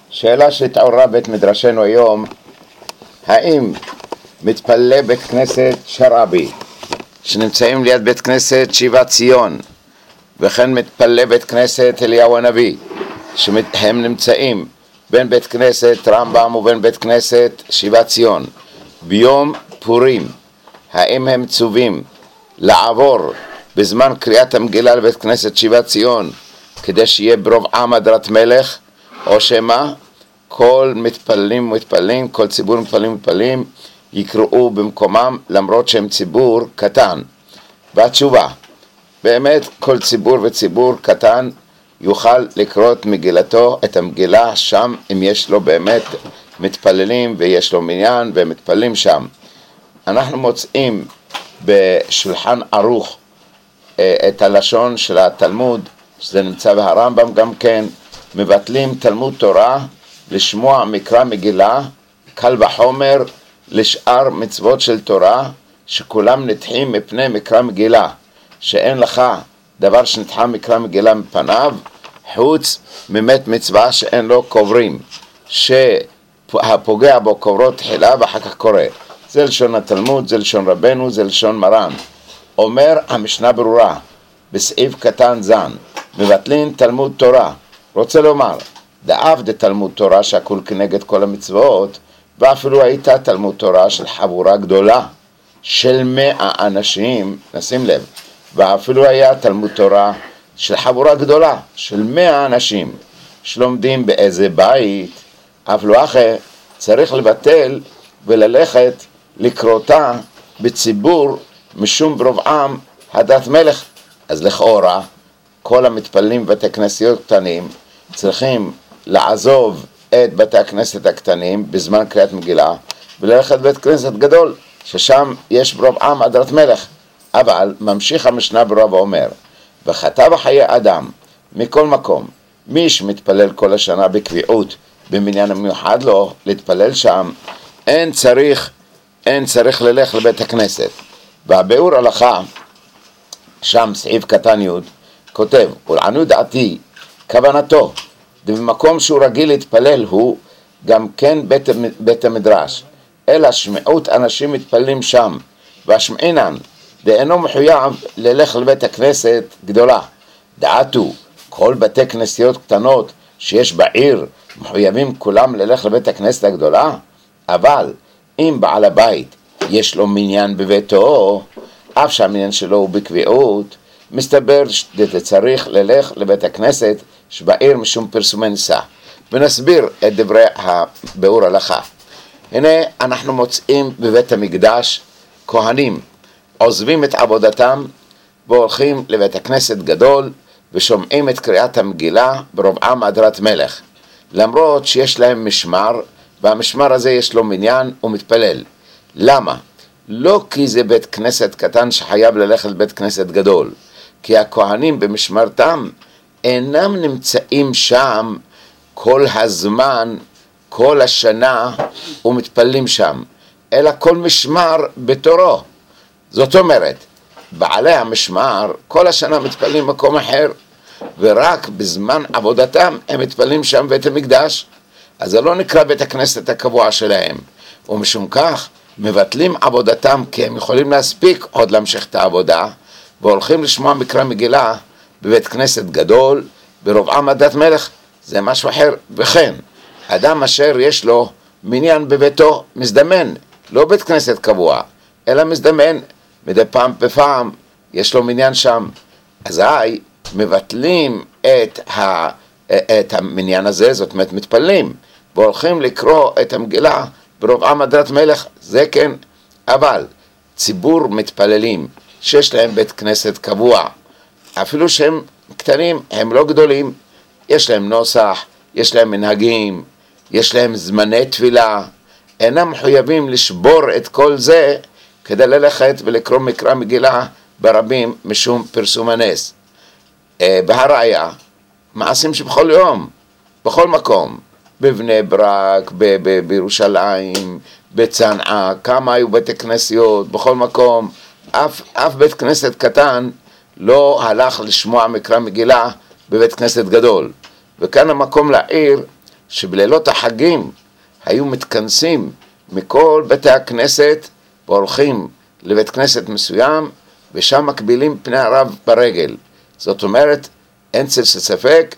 שאלה שהתעוררה בית מדרשנו היום, האם מתפללי בית כנסת שרעבי שנמצאים ליד בית כנסת שיבת ציון, וכן מתפללי בית כנסת אליהו הנביא שהם נמצאים בין בית כנסת רמב"ם ובין בית כנסת שיבת ציון ביום פורים, האם הם צווים לעבור בזמן קריאת המגילה לבית כנסת שיבת ציון כדי שיהיה ברוב עם הדרת מלך, או שמה כל מתפללים, כל ציבור מתפללים יקראו במקומם למרות שהם ציבור קטן? והתשובה, באמת כל ציבור וציבור קטן יוכל לקרוא את מגילתו, את המגילה שם, אם יש לו באמת מתפללים ויש לו מניין והם מתפללים שם. אנחנו מוצאים בשולחן ערוך את הלשון של התלמוד, שזה נמצא בהרמב"ם גם כן, מבטלים תלמוד תורה לשמוע מקרא מגילה, קל וחומר לשאר מצוות של תורה שכולם נדחים מפני מקרא מגילה, שאין לך דבר שנדחה מקרא מגילה מפניו חוץ ממת מצווה שאין לו קוברים, שהפוגע בו קוברו תחילה ואחר כך קורא. זה לשון התלמוד, זה לשון רבנו, זה לשון מרן. אומר המשנה ברורה בסעיף קטן זן, מבטלים תלמוד תורה, רוצה לומר דאף דתלמוד תורה שהכל כנגד כל המצוות, ואפילו הייתה תלמוד תורה של חבורה גדולה של 100 אנשים, נשים לב, ואפילו היה תלמוד תורה של חבורה גדולה של 100 אנשים שלומדים באיזה בית, אפילו אחרי צריך לבטל וללכת לקרותה בציבור משום ברוב עם הדת מלך. אז לכאורה כל המתפללים בבתי כנסיות קטנים צריכים לעזוב את בתי הכנסת הקטנים בזמן קריאת מגילה וללכת בית כנסת גדול ששם יש ברוב עם הדת מלך. אבל ממשיך המשנה ברורה ואומר, וחטא בחיי אדם מכל מקום, מי שמתפלל כל השנה בקביעות במניין המיוחד לו להתפלל שם, אין צריך ללך לבית הכנסת. והביאור הלכה שם סעיף קטן י' כותב, ולעניות דעתי כוונתו במקום שהוא רגיל להתפלל הוא גם כן בית המדרש, אלא שמעות אנשים מתפללים שם והשמעינן ואינו מחויב ללך לבית הכנסת גדולה. דעתו כל בתי כנסיות קטנות שיש בעיר מחויבים כולם ללך לבית הכנסת הגדולה, אבל אם בעל הבית יש לו מניין בביתו, אף שהמניין שלו הוא בקביעות, מסתבר שצריך ללך לבית הכנסת שבעיר משום פרסומי ניסה. ונסביר את דברי הביאור הלכה. הנה אנחנו מוצאים בבית המקדש כהנים עוזבים את עבודתם והולכים לבית הכנסת גדול ושומעים את קריאת המגילה ברוב עם הדרת מלך, למרות שיש להם משמר, והמשמר הזה יש לו מניין ומתפלל. למה? לא כי זה בית כנסת קטן שחייב ללכת לבית כנסת גדול, כי הכהנים במשמרתם אינם נמצאים שם כל הזמן, כל השנה ומתפללים שם, אלא כל משמר בתורו. זאת אומרת, בעלי המשמר כל השנה מתפללים מקום אחר, ורק בזמן עבודתם הם מתפללים שם בית המקדש. אז זה לא נקרא בית הכנסת הקבוע שלהם, ומשום כך מבטלים עבודתם כי הם יכולים להספיק עוד להמשיך את העבודה, והולכים לשמוע מקרא מגילה בבית כנסת גדול ברוב עם הדת מלך. זה משהו אחר. וכן אדם אשר יש לו מניין בביתו מזדמן, לא בית כנסת קבוע אלא מזדמן, מדי פעם בפעם יש לו מניין שם, אזי מבטלים את המניין הזה, זאת אומרת מתפללים והולכים לקרוא את המגילה ברוב עם הדת מלך, זה כן. אבל ציבור מתפללים שיש להם בית כנסת קבוע, אפילו שהם קטנים, הם לא גדולים, יש להם נוסח, יש להם מנהגים, יש להם זמני תפילה, אינם מחויבים לשבור את כל זה כדי ללכת ולקרוא מקרא מגילה ברבים משום פרסום הנס. בהראיה, מעשים שבכל יום, בכל מקום, בבני ברק, בירושלים, בצנעה, כמה היו בתי כנסיות, בכל מקום, אף בית כנסת קטן לא הלך לשמוע מקרא מגילה בבית כנסת גדול. וכאן המקום להעיר שבלילות החגים היו מתכנסים מכל בתי הכנסת והולכים לבית כנסת מסוים, ושם מקבילים פני הרב ברגל. זאת אומרת, אין צל ספק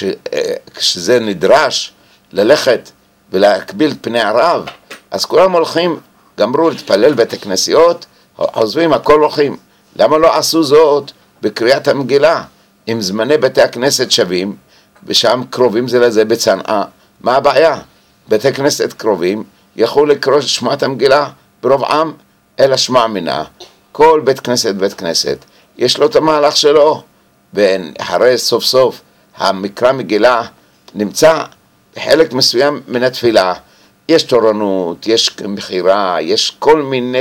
שזה נדרש ללכת ולהקביל פני הרב, אז כולם הולכים, גמרו להתפלל בית הכנסיות, עוזבים, הכל הולכים. למה לא עשו זאת בקריאת המגילה? אם זמני בתי הכנסת שווים, ושם קרובים זה לזה בצנעה, מה הבעיה? בתי כנסת קרובים, יכולו לקרוא שמעת המגילה ברוב עם, אלא שמע מינה. כל בית כנסת, יש לו את המהלך שלו, ואחרי סוף סוף המקרא מגילה נמצא בחלק מסוים מן התפילה. יש תורנות, יש מחירה, יש כל מיני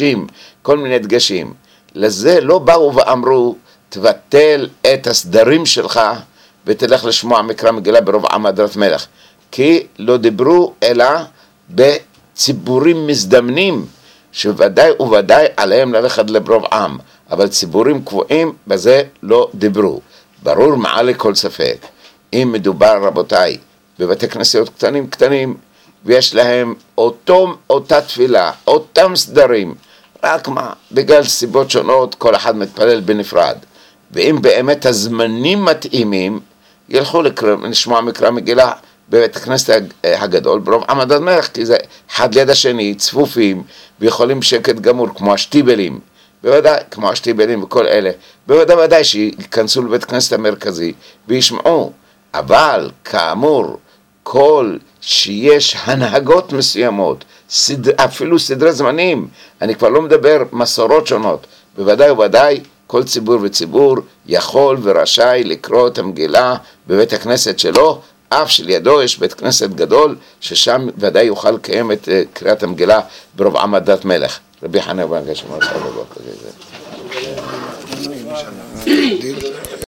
דגשים. לזה לא באו ואמרו, תבטל את הסדרים שלך ותלך לשמוע מקרא מגילה ברוב עם הדרת מלך. כי לא דיברו אלא בציבורים מזדמנים, שוודאי וודאי עליהם ללכת לברוב עם, אבל ציבורים קבועים בזה לא דיברו. ברור מעל לכל ספק, אם מדובר רבותיי בבתי כנסיות קטנים, ויש להם אותה תפילה, אותם סדרים, רק מה, בגלל סיבות שונות כל אחד מתפלל בנפרד. ואם באמת הזמנים מתאימים, ילכו לשמוע מקרא מגילה בבית הכנסת הגדול ברוב עם הדרת מלך, כי זה אחד ליד השני, צפופים, ויכולים שקט גמור, כמו השטיבלים, בוודאי, כמו השטיבלים וכל אלה, בוודאי שיכנסו לבית הכנסת המרכזי וישמעו. אבל כאמור, כל שיש הנהגות מסוימות, אפילו סדרי זמנים, אני כבר לא מדבר מסורות שונות, בוודאי כל ציבור וציבור יכול ורשאי לקרוא את המגילה בבית הכנסת שלו, אף שלידו יש בית כנסת גדול, ששם ודאי יוכל לקיים את קריאת המגילה ברוב עם הדרת מלך. רבי חנניה בן עקשיא אמר